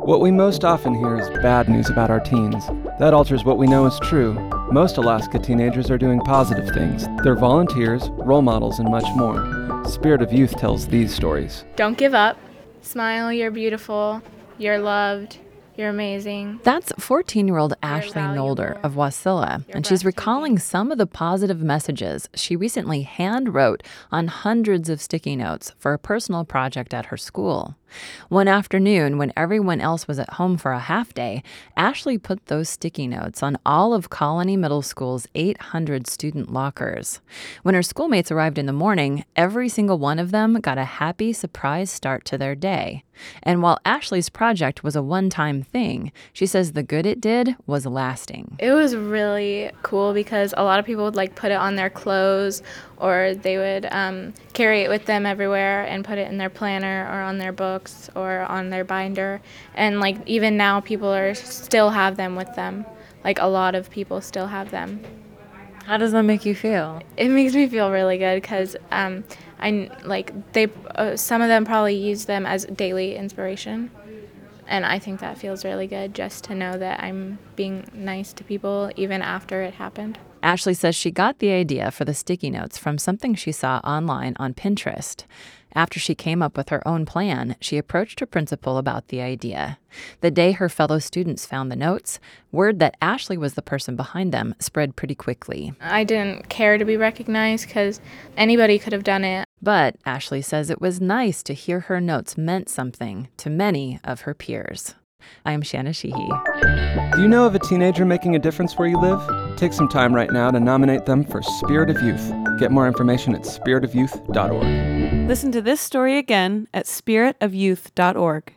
What we most often hear is bad news about our teens. That alters what we know is true. Most Alaska teenagers are doing positive things. They're volunteers, role models, and much more. Spirit of Youth tells these stories. Don't give up. Smile, you're beautiful, you're loved, you're amazing. That's 14-year-old Ashley Nolder of Wasilla, and she's recalling some of the positive messages she recently hand-wrote on hundreds of sticky notes for a personal project at her school. One afternoon, when everyone else was at home for a half day, Ashley put those sticky notes on all of Colony Middle School's 800 student lockers. When her schoolmates arrived in the morning, every single one of them got a happy surprise start to their day. And while Ashley's project was a one-time thing, she says the good it did was lasting. It was really cool because a lot of people would put it on their clothes, or they would carry it with them everywhere and put it in their planner or on their books or on their binder. And even now people still have them with them. A lot of people still have them. How does that make you feel? It makes me feel really good because some of them probably use them as daily inspiration. And I think that feels really good just to know that I'm being nice to people even after it happened. Ashley says she got the idea for the sticky notes from something she saw online on Pinterest. After she came up with her own plan, she approached her principal about the idea. The day her fellow students found the notes, word that Ashley was the person behind them spread pretty quickly. I didn't care to be recognized because anybody could have done it. But Ashley says it was nice to hear her notes meant something to many of her peers. I am Shanna Sheehy. Do you know of a teenager making a difference where you live? Take some time right now to nominate them for Spirit of Youth. Get more information at spiritofyouth.org. Listen to this story again at spiritofyouth.org.